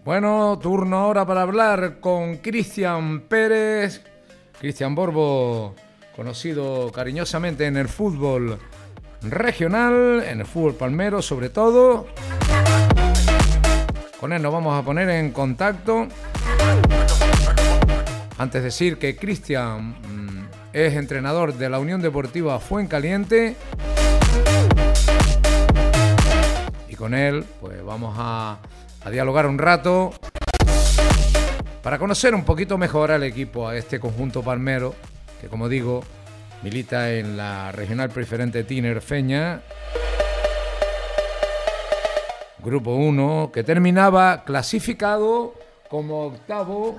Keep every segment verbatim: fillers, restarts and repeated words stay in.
Bueno, turno ahora para hablar con Cristian Pérez. Cristian Borbo, conocido cariñosamente en el fútbol regional, en el fútbol palmero sobre todo. Con él nos vamos a poner en contacto. Antes de decir que Cristian mmm, es entrenador de la Unión Deportiva Fuencaliente. Y con él pues vamos a, a dialogar un rato para conocer un poquito mejor al equipo, a este conjunto palmero, que como digo, milita en la Regional Preferente Tinerfeña, Grupo uno, que terminaba clasificado como octavo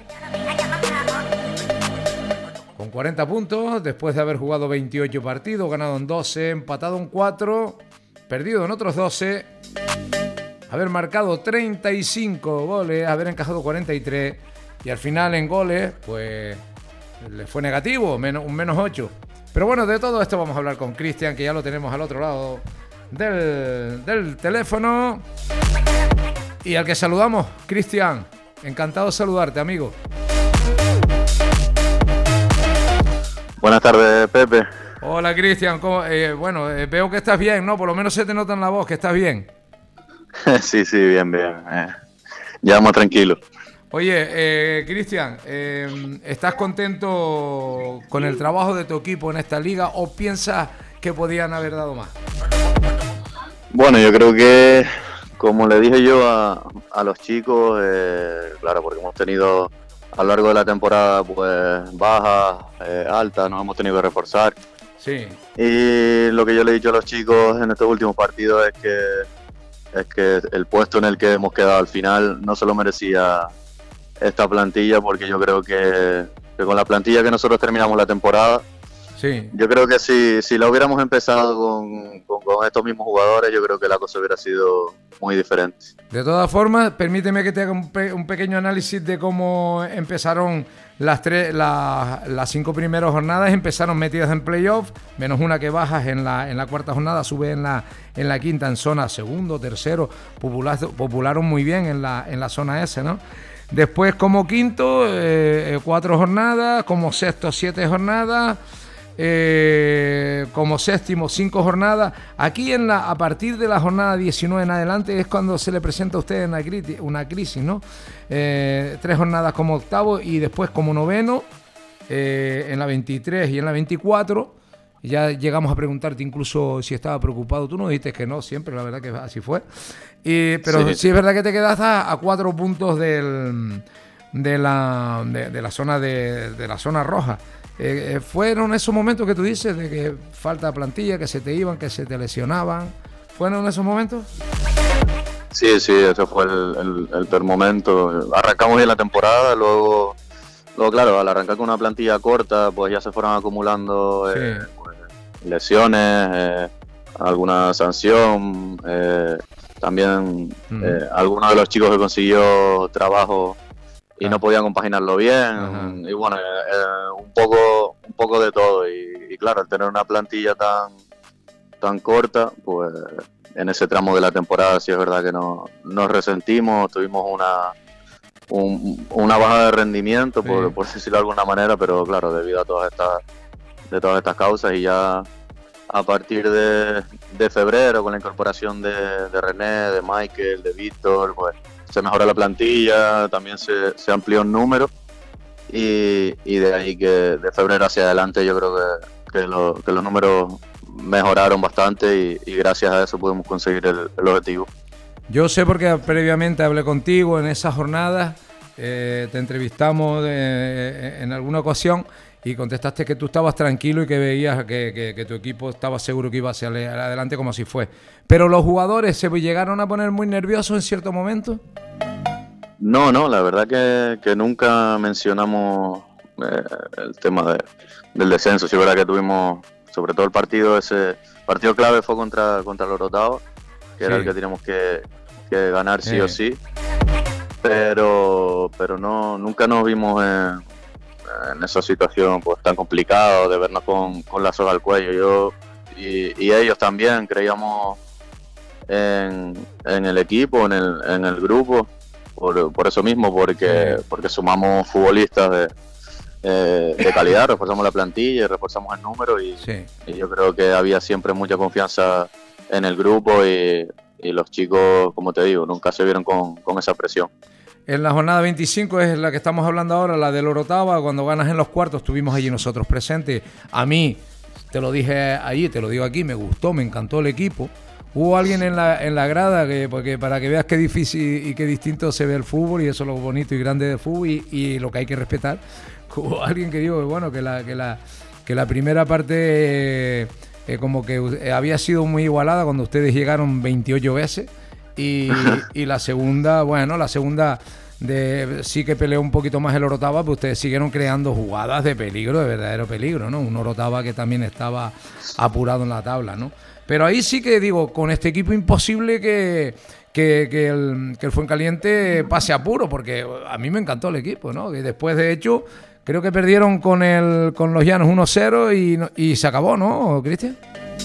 con cuarenta puntos, después de haber jugado veintiocho partidos, ganado en doce, empatado en cuatro, perdido en otros doce, haber marcado treinta y cinco goles, haber encajado cuarenta y tres, y al final en goles, pues le fue negativo, menos, un menos ocho. Pero bueno, de todo esto vamos a hablar con Cristian, que ya lo tenemos al otro lado del, del teléfono. Y al que saludamos, Cristian, encantado de saludarte, amigo. Buenas tardes, Pepe. Hola, Cristian. Eh, bueno, eh, veo que estás bien, ¿no? Por lo menos se te nota en la voz que estás bien. sí, sí, bien, bien. Eh, ya vamos tranquilos. Oye, eh, Cristian, eh, ¿estás contento con el trabajo de tu equipo en esta liga o piensas que podían haber dado más? Bueno, yo creo que, como le dije yo a, a los chicos, eh, claro, porque hemos tenido a lo largo de la temporada pues bajas, eh, altas, nos hemos tenido que reforzar. Sí. Y lo que yo le he dicho a los chicos en estos últimos partidos es que es que el puesto en el que hemos quedado al final no se lo merecía esta plantilla, porque yo creo que, que con la plantilla que nosotros terminamos la temporada, sí, yo creo que si, si la hubiéramos empezado con, con, con estos mismos jugadores, yo creo que la cosa hubiera sido muy diferente. De todas formas, permíteme que te haga un, pe- un pequeño análisis de cómo empezaron las tres, la, las cinco primeras jornadas. Empezaron metidas en playoff, menos una que bajas en la, en la cuarta jornada, sube en la, en la quinta en zona segundo, tercero, popular, popularon muy bien en la, en la zona S, ¿no? Después como quinto, eh, cuatro jornadas, como sexto, siete jornadas. Eh, como séptimo, cinco jornadas. Aquí en la, a partir de la jornada diecinueve en adelante es cuando se le presenta a usted una crisis, una crisis, ¿no? Eh, tres jornadas como octavo y después como noveno, eh, en la veintitrés y en la veinticuatro. Ya llegamos a preguntarte incluso si estaba preocupado. Tú no dijiste que no, siempre, la verdad que así fue. Y, pero sí. sí es verdad que te quedaste a, a cuatro puntos del, de, la, de, de la zona de, de la zona roja. Eh, ¿Fueron esos momentos que tú dices de que falta plantilla, que se te iban, que se te lesionaban? ¿Fueron esos momentos? Sí, sí, ese fue el, el, el peor momento. Arrancamos bien la temporada, luego, luego claro, al arrancar con una plantilla corta, pues ya se fueron acumulando sí. eh, pues, lesiones, eh, alguna sanción, eh, también mm. eh, alguno de los chicos que consiguió trabajo y ah. no podían compaginarlo bien. Ajá. Y bueno, eh, un poco un poco de todo y, y claro, al tener una plantilla tan tan corta, pues en ese tramo de la temporada sí es verdad que no, nos resentimos, tuvimos una un, una baja de rendimiento, sí. por, por decirlo de alguna manera, pero claro, debido a todas estas de todas estas causas, y ya a partir de, de febrero, con la incorporación de, de René, de Michael, de Víctor, pues se mejoró la plantilla, también se, se amplió el número y, y de ahí que de febrero hacia adelante yo creo que, que, lo, que los números mejoraron bastante y, y gracias a eso pudimos conseguir el, el objetivo. Yo sé porque previamente hablé contigo en esas jornadas, eh, te entrevistamos de, en alguna ocasión y contestaste que tú estabas tranquilo y que veías que, que, que tu equipo estaba seguro que iba hacia adelante como así fue. Pero los jugadores se llegaron a poner muy nerviosos en cierto momento. No, no, la verdad que, que nunca mencionamos eh, el tema de, del descenso. Sí es verdad que tuvimos, sobre todo el partido ese, partido clave fue contra, contra los Rotados, que sí. era el que teníamos que, que ganar sí, sí o sí. Pero, pero no, nunca nos vimos en, en esa situación pues tan complicada de vernos con, con la soga al cuello. Yo y, y ellos también creíamos en, en el equipo, en el, en el grupo. por, por eso mismo, porque, Sí. porque sumamos futbolistas de, eh, de calidad, reforzamos la plantilla, reforzamos el número y, Sí. y yo creo que había siempre mucha confianza en el grupo y, y los chicos, como te digo, nunca se vieron con, con esa presión. En la jornada veinticinco es la que estamos hablando ahora, la del Orotava, cuando ganas en los cuartos, estuvimos allí nosotros presentes. A mí, te lo dije allí, te lo digo aquí, me gustó, me encantó el equipo. Hubo alguien en la, en la grada que, porque para que veas qué difícil y qué distinto se ve el fútbol, y eso es lo bonito y grande del fútbol y, y lo que hay que respetar. Hubo alguien que dijo que bueno, que la, que la, que la primera parte eh, eh, como que eh, había sido muy igualada cuando ustedes llegaron veintiocho veces. Y, y la segunda, bueno, la segunda de, sí que peleó un poquito más el Orotava, pero ustedes siguieron creando jugadas de peligro, de verdadero peligro, ¿no? Un Orotava que también estaba apurado en la tabla, ¿no? Pero ahí sí que digo, con este equipo imposible que, que, que, el, que el Fuencaliente pase apuro, porque a mí me encantó el equipo, ¿no? Que después, de hecho, creo que perdieron con, el, con los Llanos uno cero y, y se acabó, ¿no, Cristian?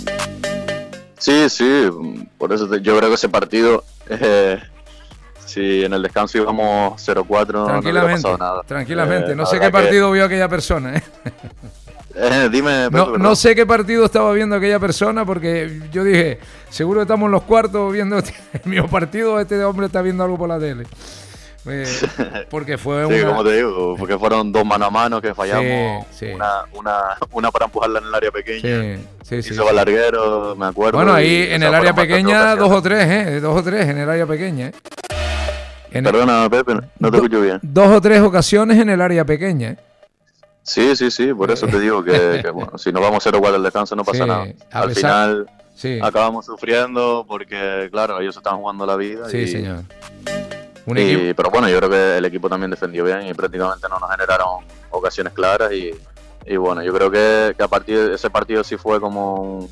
Sí, sí, por eso te, yo creo que ese partido, eh, si en el descanso íbamos cero cuatro, no hubiera pasado nada. Tranquilamente, eh, no sé qué partido que... vio aquella persona, ¿eh? Eh, dime, Pepe, no, no sé qué partido estaba viendo aquella persona, porque yo dije, seguro que estamos en los cuartos viendo el mismo partido, este hombre está viendo algo por la tele. Eh, porque fue sí, una... como te digo, porque fueron dos mano a mano que fallamos, sí, sí. Una, una, una para empujarla en el área pequeña, sí, sí, sí, hizo sí. Larguero, me acuerdo. Bueno, ahí y, en o sea, el área pequeña dos o tres, ¿eh? Dos o tres en el área pequeña, ¿eh? En Perdona, el... Pepe, no te do, escucho bien. Dos o tres ocasiones en el área pequeña, ¿eh? Sí, sí, sí, por eso te digo que, que bueno, si nos vamos cero cuatro al descanso no pasa sí, nada. Al pesar... final sí. acabamos sufriendo porque, claro, ellos estaban jugando la vida. Sí, y... señor. Un y, equipo... Pero bueno, yo creo que el equipo también defendió bien y prácticamente no nos generaron ocasiones claras y, y bueno, yo creo que, que a partir de ese partido sí fue como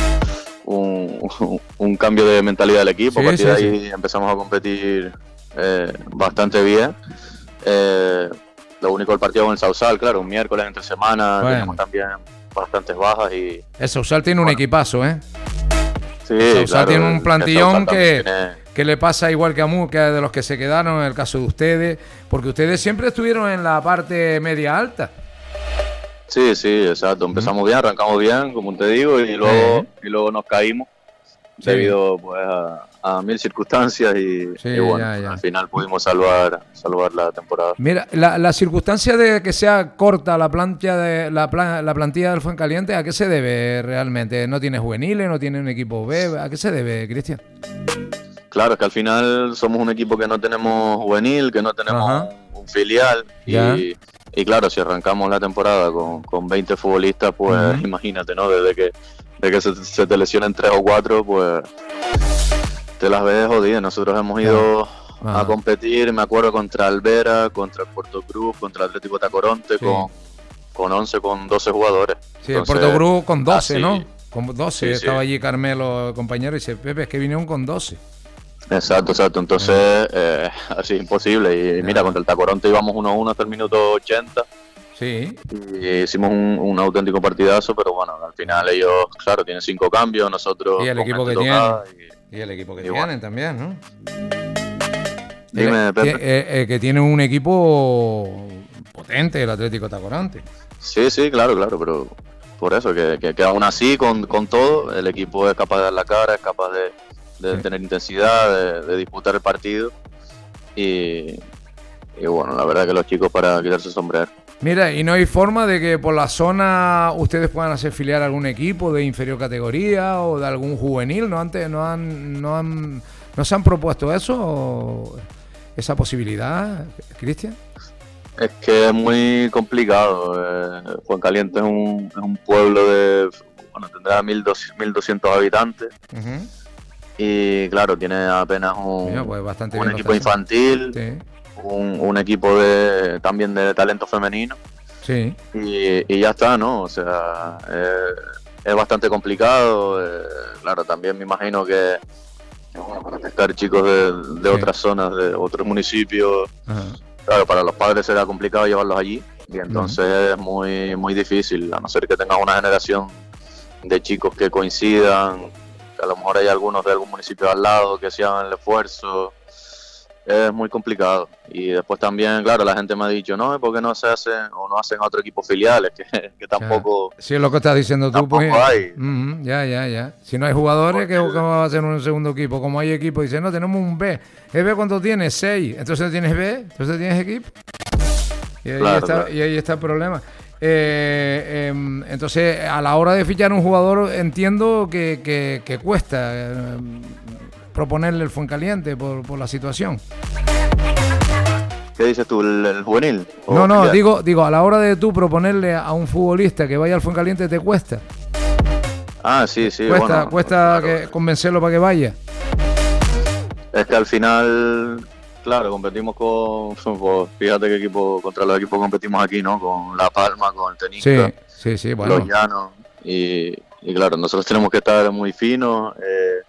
un, un, un cambio de mentalidad del equipo. Sí, a partir sí, de ahí sí. empezamos a competir eh, bastante bien. Eh, lo único el partido con el Sausal, claro, un miércoles entre semana, bueno. Tenemos también bastantes bajas y... El Sausal tiene bueno. un equipazo, ¿eh? Sí, el Sausal claro, tiene un plantillón que... Tiene... que le pasa igual que a Murcia, de los que se quedaron, en el caso de ustedes, porque ustedes siempre estuvieron en la parte media alta. Sí, sí, exacto. Empezamos bien, arrancamos bien, como te digo, y luego, sí. y luego nos caímos sí. debido pues a, a mil circunstancias y, sí, y bueno, ya, ya. al final pudimos salvar, salvar la temporada. Mira, la, la circunstancia de que sea corta la plantilla de la, plan, la plantilla del Fuencaliente, ¿a qué se debe realmente? ¿No tiene juveniles, no tiene un equipo B? ¿A qué se debe, Cristian? Claro, es que al final somos un equipo que no tenemos juvenil, que no tenemos Ajá. un filial y, y claro, si arrancamos la temporada con, con veinte futbolistas, pues uh-huh. imagínate, ¿no? Desde que, desde que se, se te lesionen tres o cuatro, pues te las ves jodidas. Nosotros hemos ido uh-huh. a competir, me acuerdo, contra Alvera, contra el Puerto Cruz, contra el Atlético Tacoronte, sí. con, con once, con doce jugadores. Sí, Entonces, el Puerto Cruz con doce, así, ¿no? Con doce, sí, estaba sí. allí Carmelo, compañero, y dice, Pepe, es que vinieron con doce. Exacto, exacto. Entonces, eh, así imposible. Y mira, contra el Tacoronte íbamos uno a uno hasta el minuto ochenta. Sí. Y hicimos un, un auténtico partidazo, pero bueno, al final ellos, claro, tienen cinco cambios, nosotros... Y el equipo que tienen. Y, y el equipo que y tienen bueno. también, ¿no? Dime, Pepe. Que, eh, eh, que tienen un equipo potente, el Atlético Tacoronte. Sí, sí, claro, claro, pero por eso, que, que, que aún así, con, con todo, el equipo es capaz de dar la cara, es capaz de... de sí. tener intensidad, de, de disputar el partido y, y bueno, la verdad que los chicos para quitarse el sombrero. Mira, ¿y no hay forma de que por la zona ustedes puedan hacer filial a algún equipo de inferior categoría o de algún juvenil? ¿No, antes, no, han, no, han, ¿no se han propuesto eso, o esa posibilidad, Cristian? Es que es muy complicado. Eh, Fuencaliente es un, es un pueblo de, bueno, tendrá mil doscientos habitantes. Uh-huh. Y claro, tiene apenas un, Mira, pues bastante un equipo infantil, sí. un, un equipo de también de talento femenino. Sí. Y, y ya está, ¿no? O sea, eh, es bastante complicado. Eh, claro, también me imagino que, que bueno, para pescar chicos de, de sí. otras zonas, de otros municipios, Ajá. claro, para los padres será complicado llevarlos allí. Y entonces uh-huh. es muy, muy difícil, a no ser que tengas una generación de chicos que coincidan. A lo mejor hay algunos de algún municipio al lado que se hagan el esfuerzo es muy complicado. Y después también, claro, la gente me ha dicho, no, ¿por qué no se hacen o no hacen otro equipo filiales? Que, que tampoco... Sí, es lo que estás diciendo tú. Pues, hay. Uh-huh, ya, ya, ya. Si no hay jugadores, ¿qué, ¿qué va a hacer un segundo equipo? Como hay equipo, dicen, no, tenemos un B. ¿El B cuánto tienes? Seis. Entonces tienes B, entonces tienes equipo. Y ahí, Claro, está, claro. y ahí está el problema. Eh, eh, entonces, a la hora de fichar un jugador, entiendo que, que, que cuesta eh, proponerle el Fuencaliente por, por la situación. ¿Qué dices tú, el, el juvenil? No, no, filial? digo, digo, a la hora de tú proponerle a un futbolista que vaya al Fuencaliente, ¿te cuesta? Ah, sí, sí. Cuesta, bueno, cuesta claro. que convencerlo para que vaya. Es que al final, claro, competimos con, pues, fíjate qué equipo, contra los equipos competimos aquí, ¿no? Con La Palma, con el Tenisca, Sí, sí, sí, bueno. Los Llanos. Y, y claro, nosotros tenemos que estar muy finos. Eh,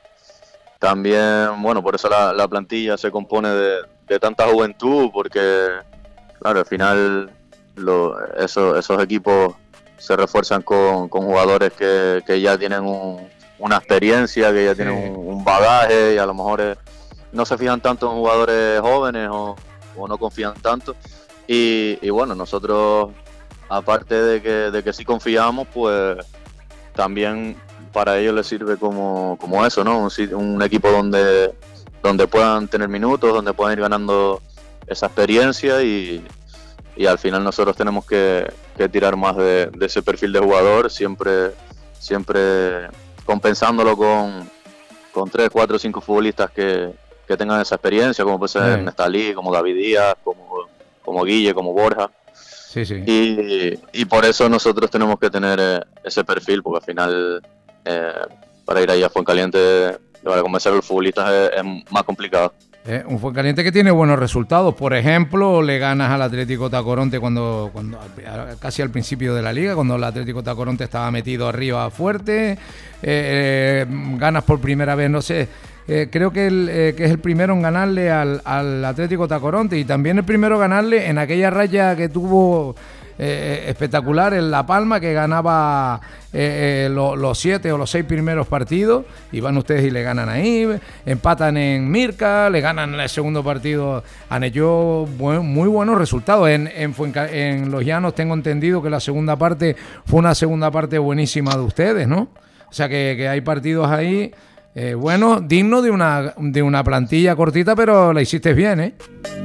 también, bueno, por eso la, la plantilla se compone de, de tanta juventud, porque, claro, al final lo, eso, esos equipos se refuerzan con, con jugadores que, que ya tienen un, una experiencia, que ya Sí. tienen un, un bagaje y a lo mejor es, no se fijan tanto en jugadores jóvenes o, o no confían tanto. Y, y bueno, nosotros, aparte de que, de que sí confiamos, pues también para ellos les sirve como, como eso, ¿no? Un, sit- un equipo donde, donde puedan tener minutos, donde puedan ir ganando esa experiencia y, y al final nosotros tenemos que, que tirar más de, de ese perfil de jugador, siempre, siempre compensándolo con, con tres, cuatro, cinco futbolistas que, que tengan esa experiencia, como puede ser Sí. Nestalí, como David Díaz, como, como Guille, como Borja. Sí, sí. Y, y por eso nosotros tenemos que tener eh, ese perfil, porque al final eh, para ir ahí a Fuencaliente, para convencer a los futbolistas es, es más complicado. Eh, un Fuencaliente que tiene buenos resultados. Por ejemplo, le ganas al Atlético Tacoronte cuando, cuando casi al principio de la liga, cuando el Atlético Tacoronte estaba metido arriba fuerte. Eh, eh, ganas por primera vez, no sé. Eh, creo que, el, eh, que es el primero en ganarle al, al Atlético Tacoronte y también el primero en ganarle en aquella raya que tuvo eh, espectacular en La Palma, que ganaba eh, eh, lo, los siete o los seis primeros partidos y van ustedes y le ganan ahí, empatan en Mirca, le ganan el segundo partido a Nelló, buen, muy buenos resultados. En, en, Fuenca, en Los Llanos tengo entendido que la segunda parte fue una segunda parte buenísima de ustedes, ¿no? O sea que, que hay partidos ahí... Eh, bueno, digno de una de una plantilla cortita, pero la hiciste bien, ¿eh?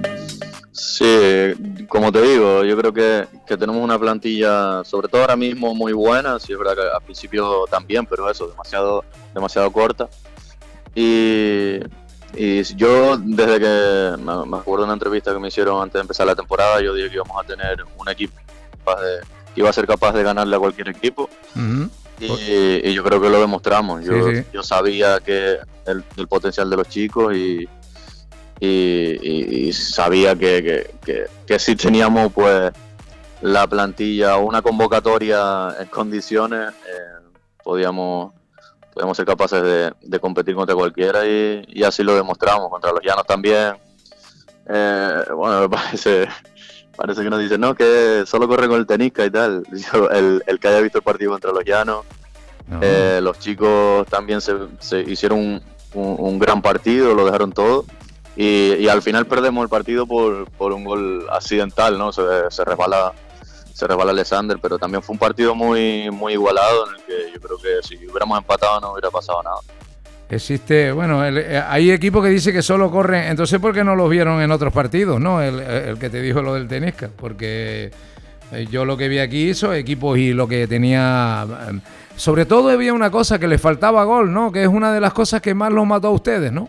Sí, como te digo, yo creo que, que tenemos una plantilla, sobre todo ahora mismo, muy buena. Sí, es verdad que al principio también, pero eso, demasiado, demasiado corta. Y, y yo, desde que me, me acuerdo de una entrevista que me hicieron antes de empezar la temporada, yo dije que íbamos a tener un equipo capaz de, que iba a ser capaz de ganarle a cualquier equipo. Uh-huh. Y, y yo creo que lo demostramos. Yo, Sí, sí. yo sabía que el, el potencial de los chicos y, y, y, y sabía que, que, que, que si teníamos pues la plantilla o una convocatoria en condiciones, eh, podíamos, podíamos ser capaces de, de competir contra cualquiera y, y así lo demostramos. Contra los Llanos también. Eh, bueno, me parece... Parece que nos dicen, no, que solo corre con el Tenisca y tal. Yo, el, el que haya visto el partido contra los Llanos, no. eh, los chicos también se, se hicieron un, un, un gran partido, lo dejaron todo. Y, y al final perdemos el partido por, por un gol accidental, ¿no? Se, se resbala se resbala Alexander, pero también fue un partido muy, muy igualado en el que yo creo que si hubiéramos empatado no hubiera pasado nada. Existe, bueno, el, eh, hay equipos que dicen que solo corren, entonces ¿por qué no los vieron en otros partidos, no? El, el que te dijo lo del Tenisca, porque eh, yo lo que vi aquí hizo equipos y lo que tenía, eh, sobre todo había una cosa que les faltaba gol, ¿no? Que es una de las cosas que más los mató a ustedes, ¿no?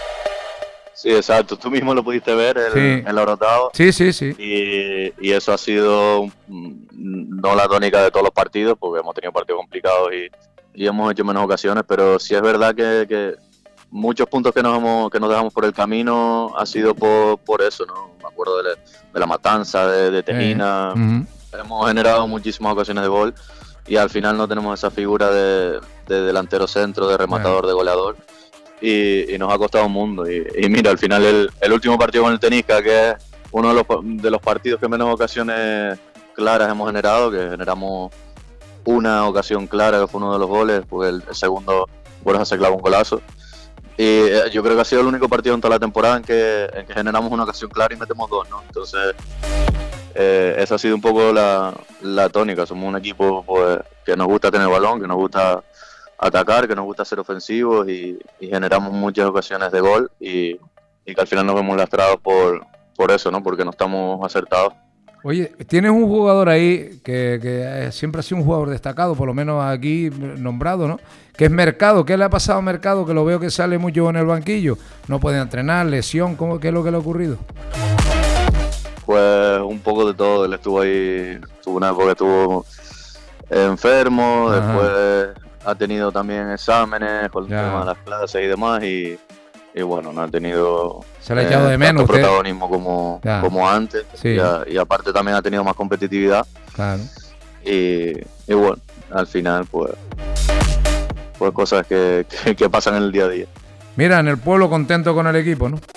Sí, exacto, tú mismo lo pudiste ver el, sí. en la Orotado. Sí, sí, sí. Y, y eso ha sido no la tónica de todos los partidos, porque hemos tenido partidos complicados y y hemos hecho menos ocasiones, pero sí es verdad que, que muchos puntos que nos hemos, que nos dejamos por el camino ha sido por, por eso, ¿no? Me acuerdo de la, de la matanza, de, de Tejina, eh, uh-huh. Hemos generado muchísimas ocasiones de gol y al final no tenemos esa figura de, de delantero centro, de rematador, uh-huh. de goleador y, y nos ha costado un mundo. Y, y mira, al final el, el último partido con el Tenisca, que es uno de los, de los partidos que menos ocasiones claras hemos generado, que generamos una ocasión clara que fue uno de los goles, porque el, el segundo Borja se clavó un golazo. Y eh, yo creo que ha sido el único partido en toda la temporada en que, en que generamos una ocasión clara y metemos dos, ¿no? Entonces, eh, esa ha sido un poco la, la tónica. Somos un equipo pues, que nos gusta tener balón, que nos gusta atacar, que nos gusta ser ofensivos y, y generamos muchas ocasiones de gol y, y que al final nos vemos lastrados por, por eso, ¿no? Porque no estamos acertados. Oye, tienes un jugador ahí que, que siempre ha sido un jugador destacado, por lo menos aquí nombrado, ¿no? Que es Mercado. ¿Qué le ha pasado a Mercado? Que lo veo que sale mucho en el banquillo. No puede entrenar, lesión, ¿cómo, ¿qué es lo que le ha ocurrido? Pues un poco de todo. Él estuvo ahí, tuvo una época que estuvo enfermo, Ajá. después ha tenido también exámenes con el ya. tema de las clases y demás y... Y bueno, no ha tenido Se le ha echado eh, de menos, tanto protagonismo como, como antes. Sí. Y, a, y aparte también ha tenido más competitividad. Claro. Y, y bueno, al final pues, pues cosas que, que, que pasan en el día a día. Mira, en el pueblo contento con el equipo, ¿no?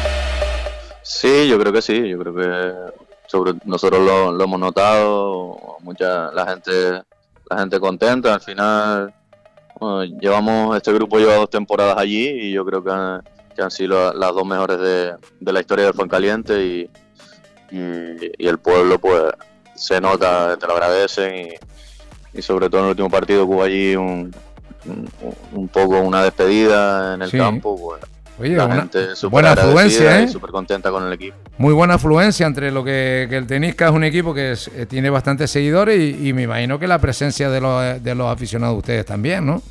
Sí, yo creo que sí. Yo creo que sobre nosotros lo, lo hemos notado. Mucha la gente, la gente contenta. Al final... Bueno, llevamos, este grupo lleva dos temporadas allí y yo creo que han, que han sido las dos mejores de, de la historia del Fuencaliente y, y, y el pueblo pues se nota, te lo agradecen y, y sobre todo en el último partido que hubo allí un, un, un poco una despedida en el sí. campo, pues Oye, la una gente súper buena afluencia, ¿eh? súper contenta con el equipo. Muy buena afluencia entre lo que, que el Tenisca es un equipo que es, eh, tiene bastantes seguidores y, y me imagino que la presencia de los, de los aficionados de ustedes también, ¿no?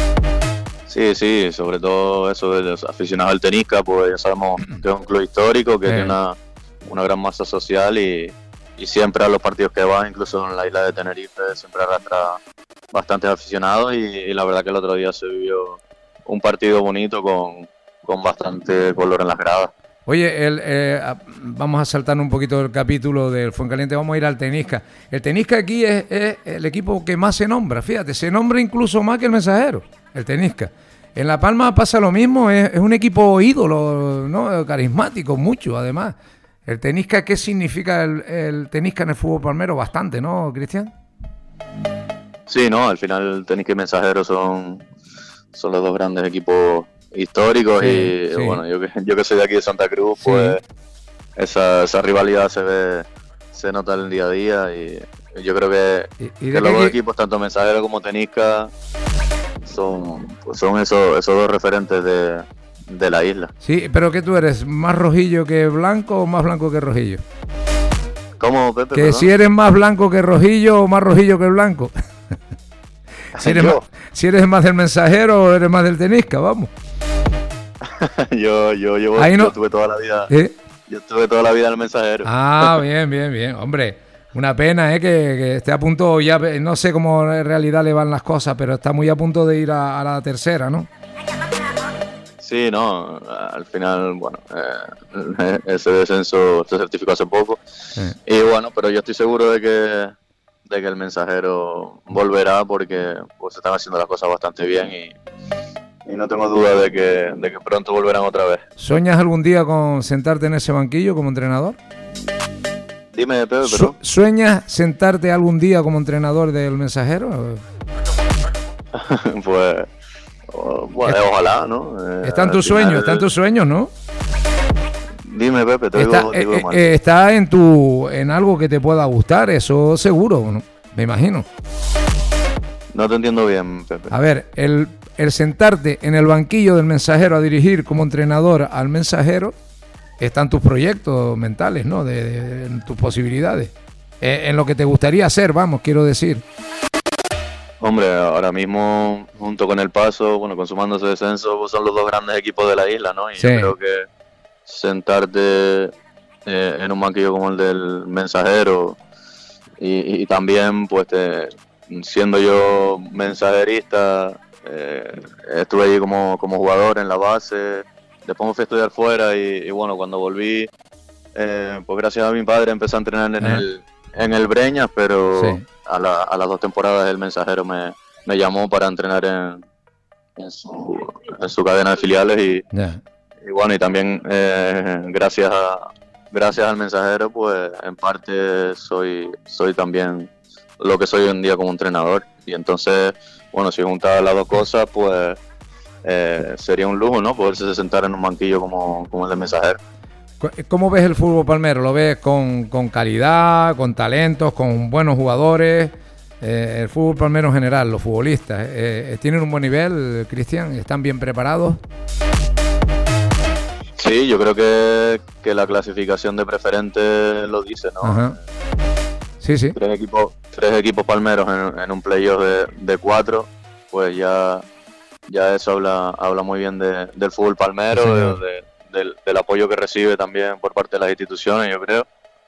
Sí, sí, sobre todo eso de los aficionados al Tenisca, pues ya sabemos que es un club histórico, que eh. tiene una, una gran masa social y, y siempre a los partidos que van, incluso en la isla de Tenerife, siempre arrastra bastantes aficionados y, y la verdad que el otro día se vivió un partido bonito con... con bastante color en las gradas. Oye, el, eh, vamos a saltar un poquito el capítulo del Fuencaliente, vamos a ir al Tenisca. El Tenisca aquí es, es el equipo que más se nombra, fíjate, se nombra incluso más que el Mensajero, el Tenisca. En La Palma pasa lo mismo, es, es un equipo ídolo, ¿no? Carismático, mucho además. El Tenisca, ¿qué significa el, el Tenisca en el fútbol palmero? Bastante, ¿no, Cristian? Sí, no, al final el Tenisca y Mensajero son, son los dos grandes equipos históricos sí, y sí. bueno, yo que yo que soy de aquí de Santa Cruz, sí. pues esa, esa rivalidad se ve, se nota en el día a día y yo creo que, ¿Y, y que los dos equipos, tanto Mensajero como Tenisca, son, pues son esos, esos dos referentes de, de la isla. Sí, pero ¿qué tú eres? ¿Más rojillo que blanco o más blanco que rojillo? ¿Cómo, Pepe? Que perdón? si eres más blanco que rojillo o más rojillo que blanco. si, eres más, si eres más del Mensajero o eres más del Tenisca, vamos. yo, yo, yo, no... yo tuve toda la vida, ¿Eh? yo tuve toda la vida en el Mensajero. Ah, bien, bien, bien, hombre, una pena, ¿eh? que, que esté a punto ya, no sé cómo en realidad le van las cosas, pero está muy a punto de ir a, a la tercera, ¿no? Sí, no, al final, bueno, eh, ese descenso se certificó hace poco sí. y bueno, pero yo estoy seguro de que, de que el Mensajero volverá porque pues están haciendo las cosas bastante bien y Y no tengo duda de que, de que pronto volverán otra vez. ¿Sueñas algún día con sentarte en ese banquillo como entrenador? Dime, Pepe, pero... ¿Sueñas sentarte algún día como entrenador del Mensajero? pues, oh, bueno, ojalá, ¿no? Eh, está en tus sueños, está en tus sueños, ¿no? Dime, Pepe, te está, digo, te digo eh, eh, está en tu, en algo que te pueda gustar, eso seguro, ¿no? Me imagino. No te entiendo bien, Pepe. A ver, el... el sentarte en el banquillo del Mensajero a dirigir como entrenador al Mensajero, están tus proyectos mentales, ¿no? De, de, de en tus posibilidades. Eh, en lo que te gustaría hacer, vamos, quiero decir. Hombre, ahora mismo, junto con el Paso, bueno, consumando ese descenso, pues son los dos grandes equipos de la isla, ¿no? Y sí. yo creo que sentarte eh, en un banquillo como el del Mensajero y, y también, pues, te, siendo yo mensajerista... Eh, estuve allí como, como jugador en la base, después me fui a estudiar fuera y, y bueno, cuando volví, eh, pues gracias a mi padre empecé a entrenar en, el, en el Breñas, pero sí. a, la, a las dos temporadas el Mensajero me, me llamó para entrenar en, en, su, en su cadena de filiales y, yeah. y bueno, y también eh, gracias a, gracias al Mensajero, pues en parte soy, soy también lo que soy hoy en día como entrenador y entonces... Bueno, si juntas las dos cosas, pues eh, sería un lujo, ¿no? Poderse sentar en un banquillo como, como el de Mensajero. ¿Cómo ves el fútbol palmero? ¿Lo ves con, con calidad, con talentos, con buenos jugadores? Eh, el fútbol palmero en general, los futbolistas, eh, ¿tienen un buen nivel, Cristian? ¿Están bien preparados? Sí, yo creo que, que la clasificación de preferente lo dice, ¿no? Ajá. Sí, sí. Tres equipos, tres equipos palmeros en, en un playoff de, de cuatro, pues ya, ya eso habla, habla muy bien de, del fútbol palmero, sí, de, de, del, del apoyo que recibe también por parte de las instituciones, yo creo.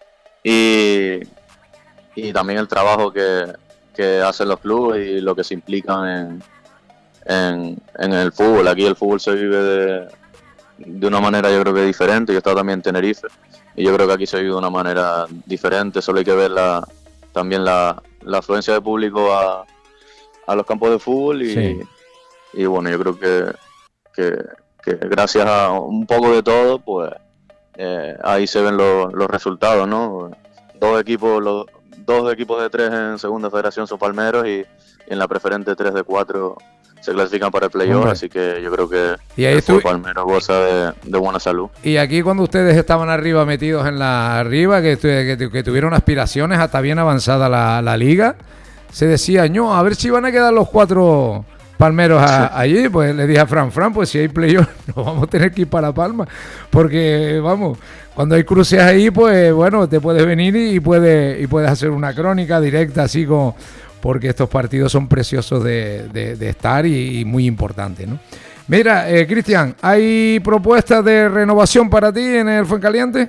Y, y también el trabajo que, que hacen los clubes y lo que se implican en, en, en el fútbol. Aquí el fútbol se vive de, de una manera, yo creo que diferente. Yo he estado también en Tenerife y yo creo que aquí se vive de una manera diferente. Solo hay que ver la, también la, la afluencia de público a, a los campos de fútbol y, sí. y bueno, yo creo que, que, que gracias a un poco de todo, pues eh, ahí se ven los, los resultados, ¿no? Dos equipos, los dos equipos de tres en segunda federación son palmeros y, y en la preferente tres de cuatro se clasifican para el playoff, así que yo creo que y ahí el fútbol palmero goza de, de buena salud. Y aquí cuando ustedes estaban arriba, metidos en la arriba, que, que, que tuvieron aspiraciones hasta bien avanzada la, la liga, se decía, no, a ver si van a quedar los cuatro palmeros a, sí. allí. Pues le dije a Fran, Fran, pues si hay playoff nos vamos a tener que ir para Palma, porque vamos, cuando hay cruces ahí, pues bueno, te puedes venir y puedes, y puedes hacer una crónica directa así como... porque estos partidos son preciosos de, de, de estar y, y muy importantes, ¿no? Mira, eh, Cristian, ¿hay propuestas de renovación para ti en el Fuencaliente?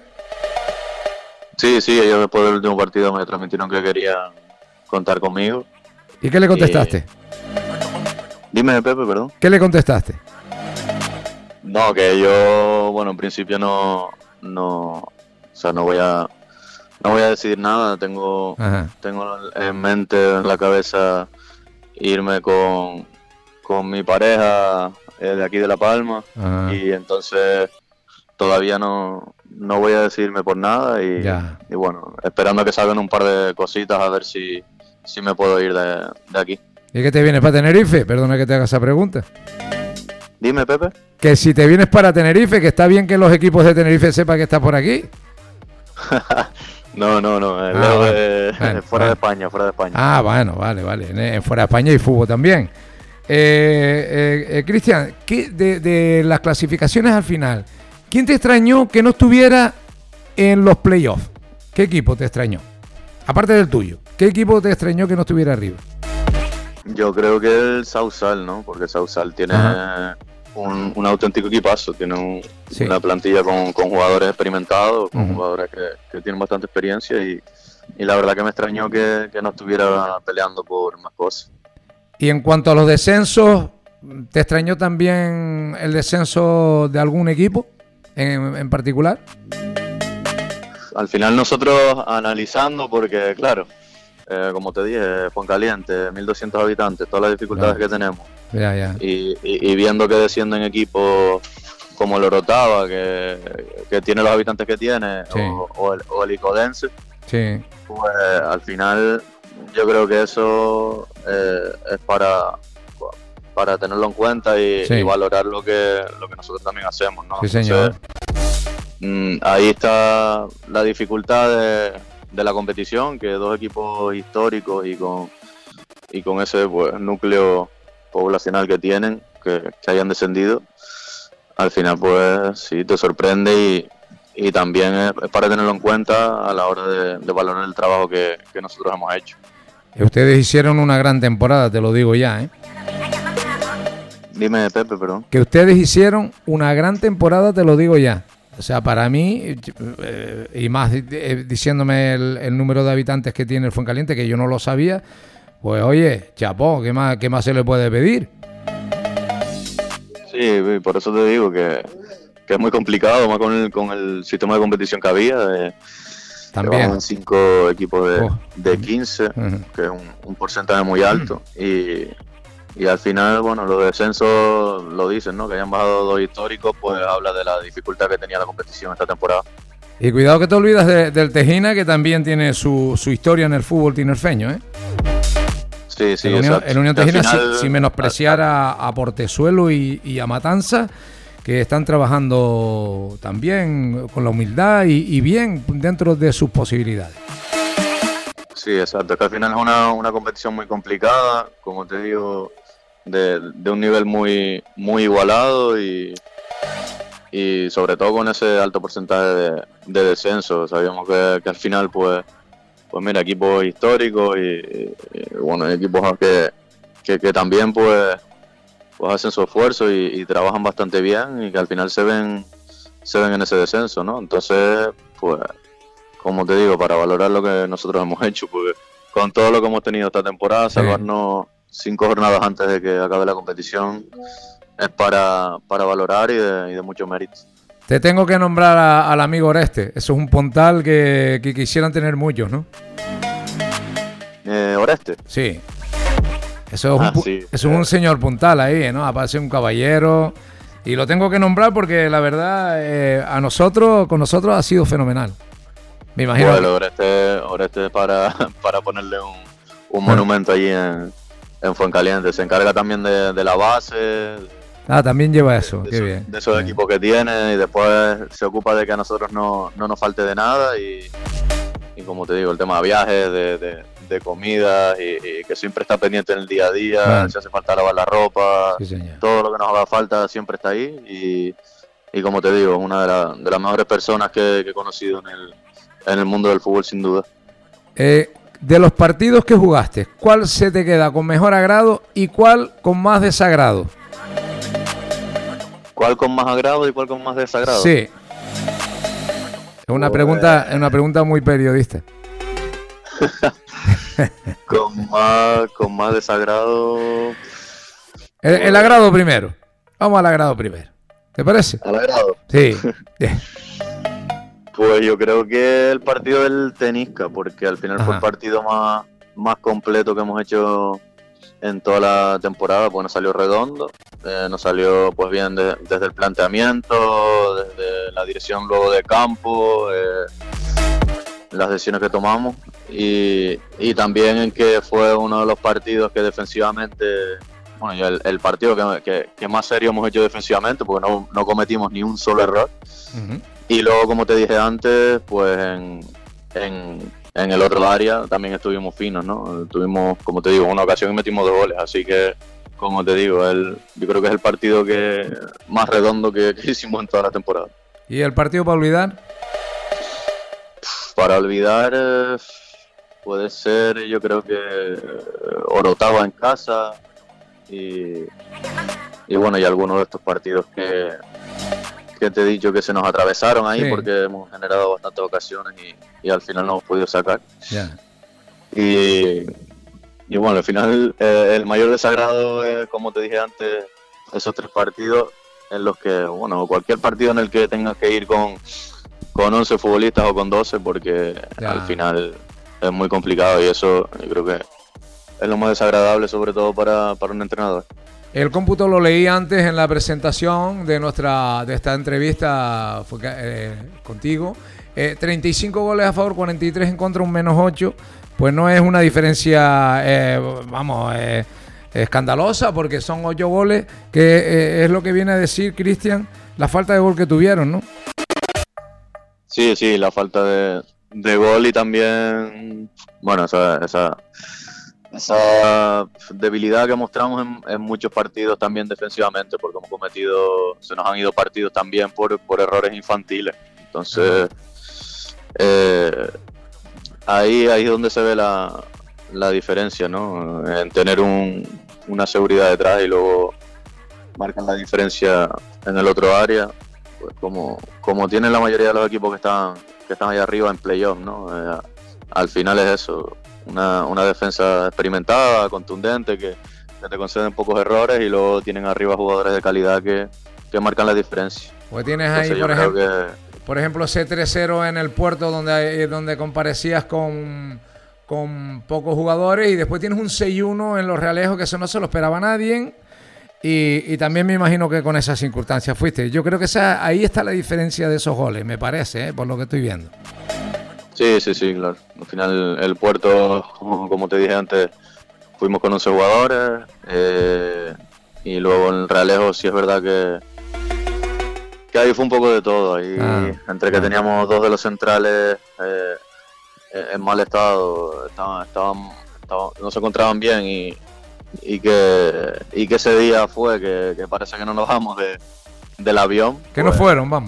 Sí, sí, ellos después del último partido me transmitieron que querían contar conmigo. ¿Y qué le contestaste? Y... Dime, Pepe, perdón. ¿Qué le contestaste? No, que yo, bueno, en principio no, no, o sea, no voy a... No voy a decidir nada, tengo, tengo en mente, en la cabeza, irme con, con mi pareja eh, de aquí de La Palma. Ajá. Y entonces todavía no, no voy a decidirme por nada y, y bueno, esperando a que salgan un par de cositas a ver si, si me puedo ir de, de aquí. ¿Y qué te vienes para Tenerife? Perdona que te haga esa pregunta. Dime, Pepe. Que si te vienes para Tenerife, que está bien que los equipos de Tenerife sepan que estás por aquí. No, no, no, ah, bueno, de, bueno, fuera bueno. de España, fuera de España. Ah, bueno, vale, vale, fuera de España y fútbol también. Eh, eh, eh, Cristian, de, de las clasificaciones al final, ¿quién te extrañó que no estuviera en los playoffs? ¿Qué equipo te extrañó? Aparte del tuyo, ¿qué equipo te extrañó que no estuviera arriba? Yo creo que el Sausal, ¿no? Porque Sausal tiene... Ajá. Un, un auténtico equipazo, tiene un, sí. una plantilla con, con jugadores experimentados, con uh-huh. jugadores que, que tienen bastante experiencia y, y la verdad que me extrañó que, que no estuviera peleando por más cosas. Y en cuanto a los descensos, ¿te extrañó también el descenso de algún equipo en, en particular? Al final nosotros analizando, porque claro, eh, como te dije, Fuencaliente, mil doscientos habitantes, todas las dificultades claro. que tenemos. Ya, ya. Y, y, y viendo que descienden equipos como el Orotava, que, que tiene los habitantes que tiene, sí. o, o, el, o el Icodense, sí. pues al final yo creo que eso eh, es para, para tenerlo en cuenta y, sí. y valorar lo que, lo que nosotros también hacemos, ¿no? Sí, señor. Entonces, mmm, ahí está la dificultad de, de la competición, que dos equipos históricos y con, y con ese pues, núcleo poblacional que tienen, que, que hayan descendido, al final pues sí te sorprende y, y también es, es para tenerlo en cuenta a la hora de, de valorar el trabajo que, que nosotros hemos hecho. Y ustedes hicieron una gran temporada, te lo digo ya, ¿eh? Dime, Pepe, perdón. Que ustedes hicieron una gran temporada, te lo digo ya. O sea, para mí, eh, y más eh, diciéndome el, el número de habitantes que tiene el Fuencaliente, que yo no lo sabía. Pues oye, chapó, ¿qué más, qué más se le puede pedir? Sí, por eso te digo que, que es muy complicado, más con el, con el sistema de competición que había. De, También. Cinco equipos de, oh. de quince, uh-huh. que es un, un porcentaje muy alto. Uh-huh. y, y al final, bueno, los descensos lo dicen, ¿no? Que hayan bajado dos históricos, pues habla de la dificultad que tenía la competición esta temporada. Y cuidado que te olvidas de, del Tejina, que también tiene su, su historia en el fútbol tinerfeño, ¿eh? Sí, sí, el Unión, exacto. el Unión Tejina, final, sin, sin menospreciar a, a Portezuelo y, y a Matanza, que están trabajando también con la humildad y, y bien dentro de sus posibilidades. Sí, exacto. Es que al final es una, una competición muy complicada, como te digo, de, de un nivel muy, muy igualado y, y sobre todo con ese alto porcentaje de, de descenso. Sabíamos que, que al final, pues, pues mira, equipos históricos y, y, y bueno, equipos que, que, que también pues, pues hacen su esfuerzo y, y trabajan bastante bien y que al final se ven, se ven en ese descenso, ¿no? Entonces, pues, como te digo, para valorar lo que nosotros hemos hecho, pues con todo lo que hemos tenido esta temporada, Sí. salvarnos cinco jornadas antes de que acabe la competición es para, para valorar y de, y de mucho mérito. Te tengo que nombrar a, al amigo Oreste. Eso es un puntal que, que quisieran tener muchos, ¿no? Eh, Oreste. Sí. Eso es, Ah, un, sí. eso es un señor puntal ahí, ¿no? Aparece un caballero. Y lo tengo que nombrar porque la verdad, eh, a nosotros, con nosotros ha sido fenomenal. Me imagino. Bueno, Oreste, Oreste para, para ponerle un, un monumento allí en, en Fuencaliente. Se encarga también de, de la base. Ah, también lleva eso, de, qué de bien. Esos, de esos bien. equipos que tiene y después se ocupa de que a nosotros no, no nos falte de nada y, y como te digo, el tema de viajes, de, de, de comidas y, y que siempre está pendiente en el día a día, Bueno. si hace falta lavar la ropa, Sí, señor. todo lo que nos haga falta siempre está ahí y, y como te digo, una de, la, de las mejores personas que, que he conocido en el, en el mundo del fútbol sin duda. Eh, de los partidos que jugaste, ¿cuál se te queda con mejor agrado y cuál con más desagrado? ¿Cuál con más agrado y cuál con más desagrado? Sí. Es una, Pues... pregunta, es una pregunta muy periodista. con, más, con más desagrado... El, el agrado primero. Vamos al agrado primero. ¿Te parece? ¿Al agrado? Sí. Pues yo creo que el partido del Tenisca, porque al final Ajá. fue el partido más, más completo que hemos hecho en toda la temporada, pues nos salió redondo, eh, nos salió pues bien de, desde el planteamiento, desde la dirección luego de campo, eh, las decisiones que tomamos y, y también en que fue uno de los partidos que defensivamente, bueno, el, el partido que, que, que más serio hemos hecho defensivamente, porque no, no cometimos ni un solo error. Uh-huh. Y luego, como te dije antes, pues en, en, en el otro área también estuvimos finos, ¿no? Tuvimos, como te digo, una ocasión y metimos dos goles, así que, como te digo, el, yo creo que es el partido que más redondo que, que hicimos en toda la temporada. ¿Y el partido para olvidar? Para olvidar, eh, puede ser, yo creo que Orotava en casa y, y bueno, y algunos de estos partidos que... que te he dicho que se nos atravesaron ahí, sí, porque hemos generado bastantes ocasiones y, y al final no hemos podido sacar. Yeah. Y, y bueno, al final eh, el mayor desagrado es, como te dije antes, esos tres partidos en los que, bueno, cualquier partido en el que tengas que ir con, con once futbolistas o con doce, porque yeah. al final es muy complicado y eso yo creo que es lo más desagradable, sobre todo para, para un entrenador. El cómputo lo leí antes en la presentación de nuestra de esta entrevista fue, eh, contigo. Eh, treinta y cinco goles a favor, cuarenta y tres en contra, un menos ocho. Pues no es una diferencia, eh, vamos, eh, escandalosa, porque son ocho goles, que eh, es lo que viene a decir, Cristian, la falta de gol que tuvieron, ¿no? Sí, sí, la falta de, de gol y también, bueno, esa... esa... esa debilidad que mostramos en, en muchos partidos también defensivamente, porque hemos cometido, se nos han ido partidos también por, por errores infantiles. Entonces, eh, ahí, ahí es donde se ve la, la diferencia, ¿no? En tener un, una seguridad detrás y luego marcan la diferencia en el otro área, pues como, como tienen la mayoría de los equipos que están, que están ahí arriba en playoff, ¿no? Eh, al final es eso. Una, una defensa experimentada, contundente, que, que te conceden pocos errores y luego tienen arriba jugadores de calidad que, que marcan la diferencia. Pues tienes ahí, Entonces, por, ejemplo, que... por ejemplo, ese tres cero en el Puerto donde, donde comparecías con, con pocos jugadores y después tienes un seis uno en los Realejos que eso no se lo esperaba nadie y, y también me imagino que con esas circunstancias fuiste. Yo creo que esa, ahí está la diferencia de esos goles, me parece, ¿eh? Por lo que estoy viendo. Sí, sí, sí, claro. Al final el Puerto, como te dije antes, fuimos con once jugadores, eh, y luego en Realejo sí es verdad que, que ahí fue un poco de todo. Ahí, ah, entre que ah. teníamos dos de los centrales eh, en mal estado, estaban, estaban, estaban, no se encontraban bien, y, y, que, y que ese día fue que, que parece que no nos bajamos de, del avión. Que pues, no fueron, vamos.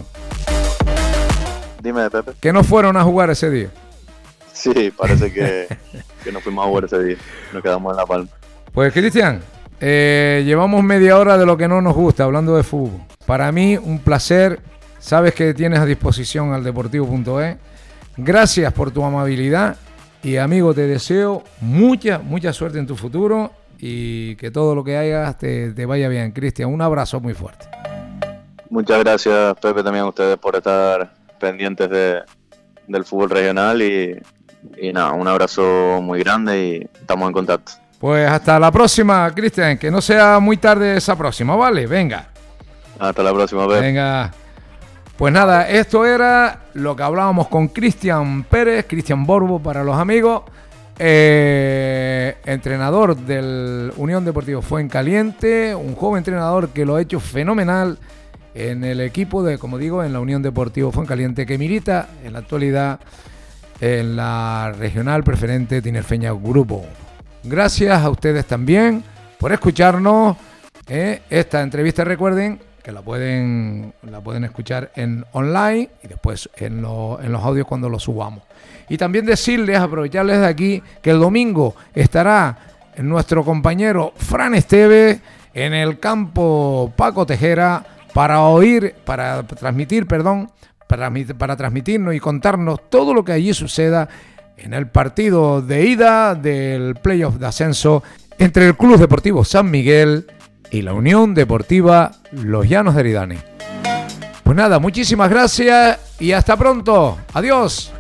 Dime, Pepe. Que no fueron a jugar ese día. Sí, parece que, que no fuimos a jugar ese día. Nos quedamos en La Palma. Pues, Cristian, eh, llevamos media hora de lo que no nos gusta, hablando de fútbol. Para mí, un placer. Sabes que tienes a disposición al deportivo punto es. Gracias por tu amabilidad. Y, amigo, te deseo mucha, mucha suerte en tu futuro y que todo lo que hagas te, te vaya bien. Cristian, un abrazo muy fuerte. Muchas gracias, Pepe, también a ustedes por estar pendientes de, del fútbol regional y, y nada, un abrazo muy grande y estamos en contacto. Pues hasta la próxima, Cristian, que no sea muy tarde esa próxima, ¿vale? Venga. Hasta la próxima, Pepe. Venga. Pues nada, esto era lo que hablábamos con Cristian Pérez, Cristian Borbo para los amigos, eh, entrenador del Unión Deportivo Fuencaliente, un joven entrenador que lo ha hecho fenomenal en el equipo de, como digo, en la Unión Deportivo Fuencaliente, que milita en la actualidad en la regional preferente Tinerfeña Grupo uno. Gracias a ustedes también por escucharnos. Eh, esta entrevista, recuerden que la pueden, la pueden escuchar en online y después en, lo, en los audios cuando los subamos. Y también decirles, aprovecharles de aquí, que el domingo estará nuestro compañero Fran Esteves en el campo Paco Tejera para oír, para transmitir, perdón, para, para transmitirnos y contarnos todo lo que allí suceda en el partido de ida del playoff de ascenso entre el Club Deportivo San Miguel y la Unión Deportiva Los Llanos de Eridani. Pues nada, muchísimas gracias y hasta pronto. Adiós.